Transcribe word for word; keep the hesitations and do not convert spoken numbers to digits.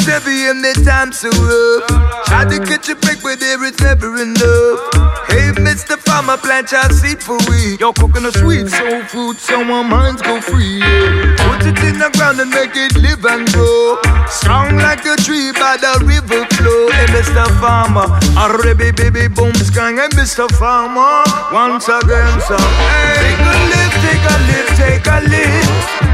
heavy and the time so rough. Try to catch a break, but there is never enough. Hey, Mister Farmer, plant your seed for we. You're cooking a sweet soul food, so our minds go free. Yeah. Put it in the ground and make it live and grow. Strong like a tree by the river flow. Hey, Mister Farmer, a baby, baby, boom, skang. Hey, Mister Farmer, once again, so hey, take a lift, take a lift, take a lift.